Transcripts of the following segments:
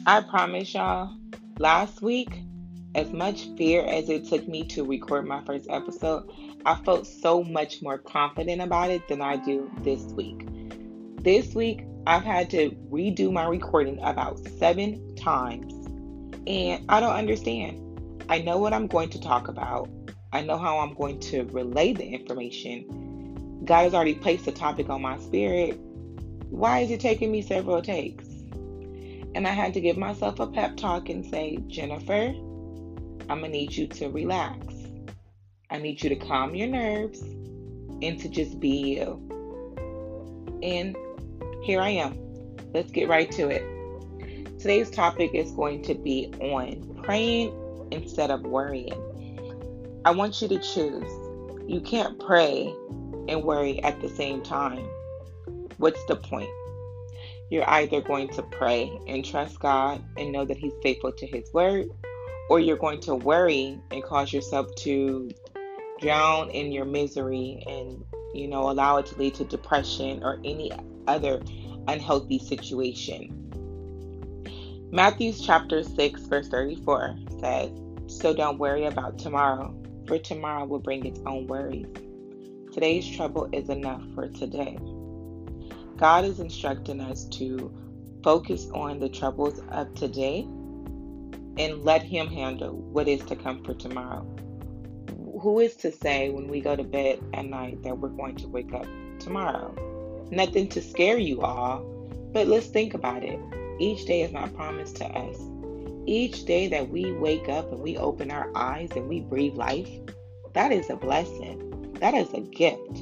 I promise y'all, last week, as much fear as it took me to record my first episode, I felt so much more confident about it than I do this week. This week, I've had to redo my recording about 7 times, and I don't understand. I know what I'm going to talk about, I know how I'm going to relay the information. God has already placed the topic on my spirit. Why is it taking me several takes? And I had to give myself a pep talk and say, Jennifer, I'm going to need you to relax. I need you to calm your nerves and to just be you. And here I am. Let's get right to it. Today's topic is going to be on praying instead of worrying. I want you to choose. You can't pray and worry at the same time. What's the point? You're either going to pray and trust God and know that He's faithful to His word, or you're going to worry and cause yourself to drown in your misery and, allow it to lead to depression or any other unhealthy situation. Matthew chapter 6, verse 34 says, "So don't worry about tomorrow, for tomorrow will bring its own worries. Today's trouble is enough for today." God is instructing us to focus on the troubles of today and let Him handle what is to come for tomorrow. Who is to say when we go to bed at night that we're going to wake up tomorrow? Nothing to scare you all, but let's think about it. Each day is not promised to us. Each day that we wake up and we open our eyes and we breathe life, that is a blessing. That is a gift.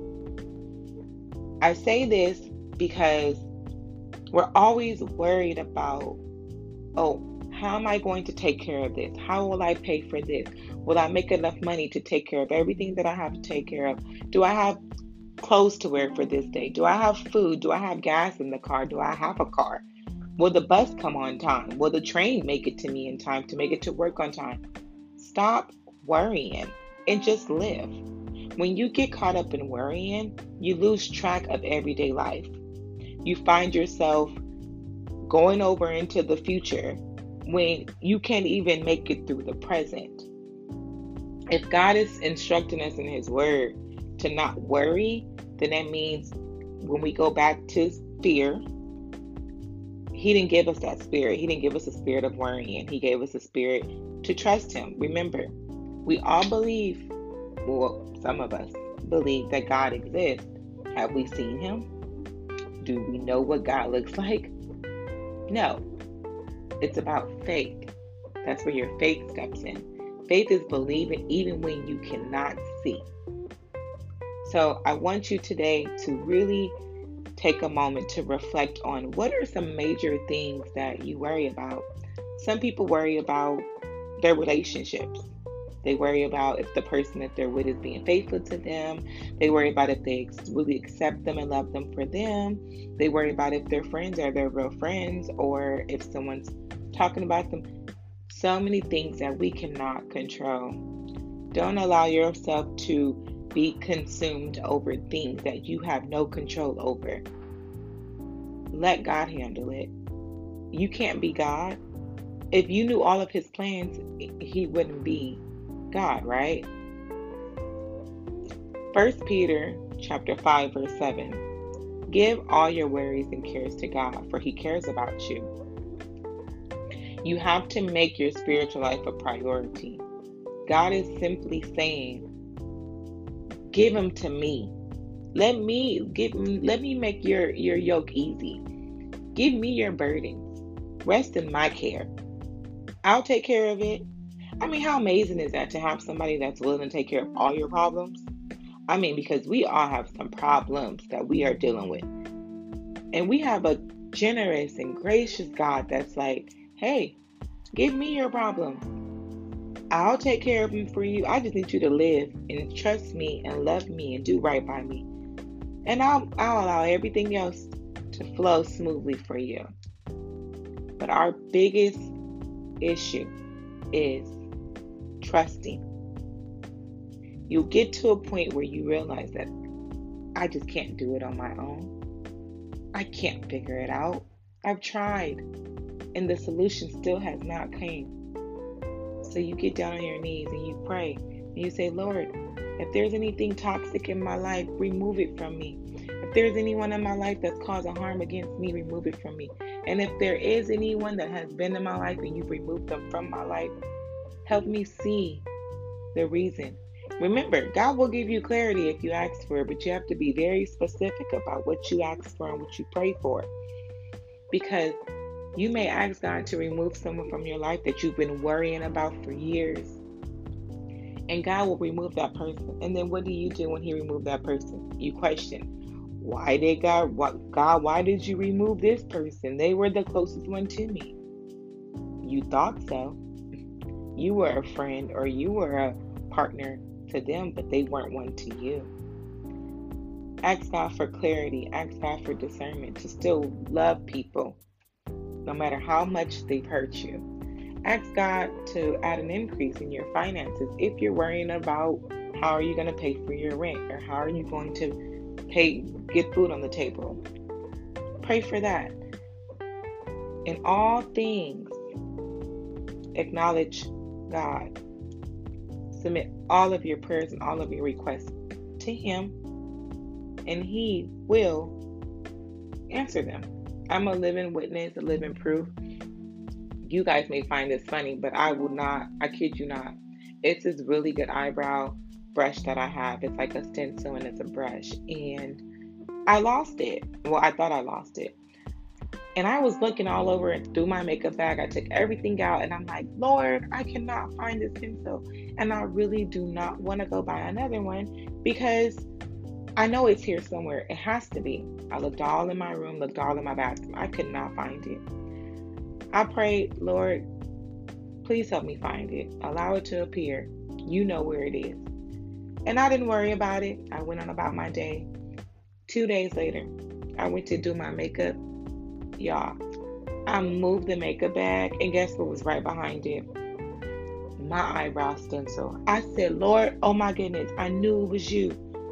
I say this because we're always worried about, how am I going to take care of this? How will I pay for this? Will I make enough money to take care of everything that I have to take care of? Do I have clothes to wear for this day? Do I have food? Do I have gas in the car? Do I have a car? Will the bus come on time? Will the train make it to me in time to make it to work on time? Stop worrying and just live. When you get caught up in worrying, you lose track of everyday life. You find yourself going over into the future when you can't even make it through the present. If God is instructing us in His word to not worry, then that means when we go back to fear, He didn't give us that spirit. He didn't give us a spirit of worrying. He gave us a spirit to trust Him. Remember, we all believe, some of us believe that God exists. Have we seen Him? Do we know what God looks like? No. It's about faith. That's where your faith steps in. Faith is believing even when you cannot see. So I want you today to really take a moment to reflect on what are some major things that you worry about. Some people worry about their relationships. They worry about if the person that they're with is being faithful to them. They worry about if they really accept them and love them for them. They worry about if their friends are their real friends or if someone's talking about them. So many things that we cannot control. Don't allow yourself to be consumed over things that you have no control over. Let God handle it. You can't be God. If you knew all of His plans, He wouldn't be God, right? 1 Peter chapter 5, verse 7. "Give all your worries and cares to God, for He cares about you." You have to make your spiritual life a priority. God is simply saying, give them to me. Let me make your yoke easy. Give me your burdens. Rest in my care. I'll take care of it. I mean, how amazing is that to have somebody that's willing to take care of all your problems? I mean, because we all have some problems that we are dealing with. And we have a generous and gracious God that's like, hey, give me your problems. I'll take care of them for you. I just need you to live and trust me and love me and do right by me. And I'll allow everything else to flow smoothly for you. But our biggest issue is trusting. You'll get to a point where you realize that I just can't do it on my own. I can't figure it out. I've tried. and the solution still has not came. So you get down on your knees and you pray and you say, Lord, if there's anything toxic in my life, remove it from me. If there's anyone in my life that's causing harm against me, remove it from me. And if there is anyone that has been in my life and you've removed them from my life, help me see the reason. Remember, God will give you clarity if you ask for it, but you have to be very specific about what you ask for and what you pray for. Because you may ask God to remove someone from your life that you've been worrying about for years, and God will remove that person. And then what do you do when He removes that person? You question, why did why did you remove this person? They were the closest one to me. You thought so. You were a friend or you were a partner to them, but they weren't one to you. Ask God for clarity. Ask God for discernment to still love people, no matter how much they've hurt you. Ask God to add an increase in your finances if you're worrying about how are you going to pay for your rent or how are you going to get food on the table. Pray for that. In all things, acknowledge God. Submit all of your prayers and all of your requests to Him, and He will answer them. I'm a living witness, a living proof. You guys may find this funny, but I kid you not. It's this really good eyebrow brush that I have. It's like a stencil and it's a brush. And I lost it. Well, I thought I lost it. And I was looking all over and through my makeup bag. I took everything out and I'm like, Lord, I cannot find this stencil. And I really do not want to go buy another one because I know it's here somewhere. It has to be. I looked all in my room, looked all in my bathroom. I could not find it. I prayed, Lord, please help me find it. Allow it to appear. You know where it is. And I didn't worry about it. I went on about my day. 2 days later, I went to do my makeup. Y'all, I moved the makeup bag, and guess what was right behind it? My eyebrow stencil. I said, Lord, oh my goodness, I knew it was you.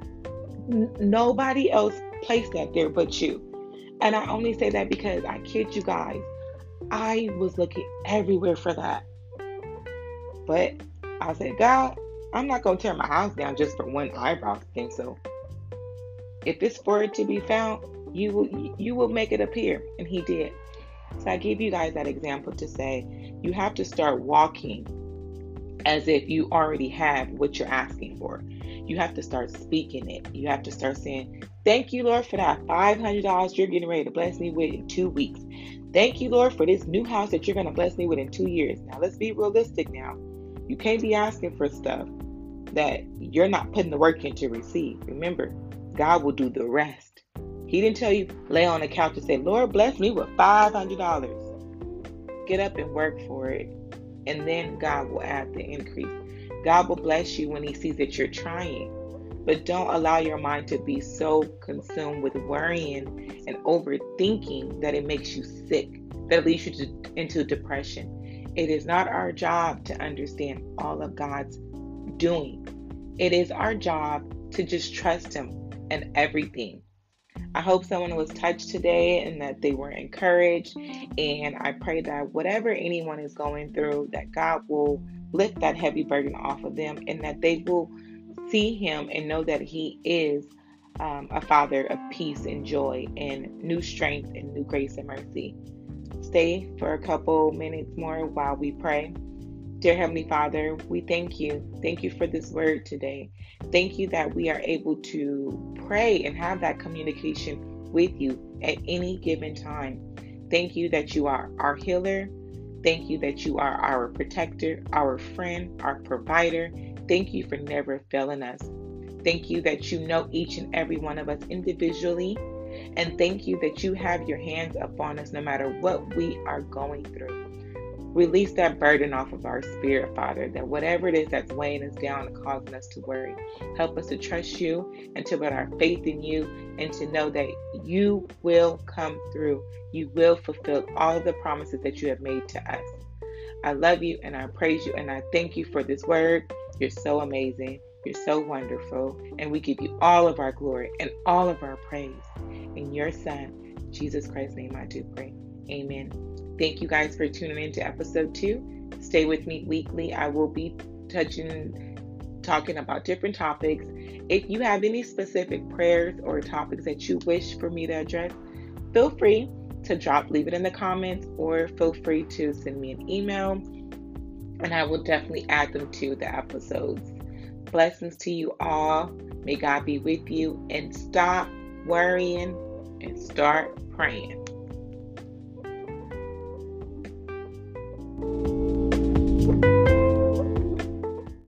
Nobody else placed that there but you. And I only say that because I kid you guys, I was looking everywhere for that. But I said, God, I'm not going to tear my house down just for one eyebrow stencil. If it's for it to be found, you will make it appear. And He did. So I gave you guys that example to say you have to start walking as if you already have what you're asking for. You have to start speaking it. You have to start saying, thank you, Lord, for that $500 you're getting ready to bless me with in 2 weeks. Thank you, Lord, for this new house that you're going to bless me with in 2 years. Now, let's be realistic now. You can't be asking for stuff that you're not putting the work in to receive. Remember, God will do the rest. He didn't tell you lay on the couch and say, Lord, bless me with $500. Get up and work for it. And then God will add the increase. God will bless you when He sees that you're trying. But don't allow your mind to be so consumed with worrying and overthinking that it makes you sick, that leads you into depression. It is not our job to understand all of God's doing. It is our job to just trust Him in everything. I hope someone was touched today and that they were encouraged. And I pray that whatever anyone is going through, that God will lift that heavy burden off of them and that they will see Him and know that He is a Father of peace and joy and new strength and new grace and mercy. Stay for a couple minutes more while we pray. Dear Heavenly Father, we thank you. Thank you for this word today. Thank you that we are able to pray and have that communication with you at any given time. Thank you that you are our healer. Thank you that you are our protector, our friend, our provider. Thank you for never failing us. Thank you that you know each and every one of us individually. And thank you that you have your hands upon us no matter what we are going through. Release that burden off of our spirit, Father, that whatever it is that's weighing us down and causing us to worry, help us to trust you and to put our faith in you and to know that you will come through. You will fulfill all of the promises that you have made to us. I love you and I praise you and I thank you for this word. You're so amazing. You're so wonderful. And we give you all of our glory and all of our praise. In your Son, Jesus Christ's name, I do pray. Amen. Thank you guys for tuning into episode 2. Stay with me weekly. I will be talking about different topics. If you have any specific prayers or topics that you wish for me to address, feel free to leave it in the comments, or feel free to send me an email, and I will definitely add them to the episodes. Blessings to you all. May God be with you, and stop worrying and start praying.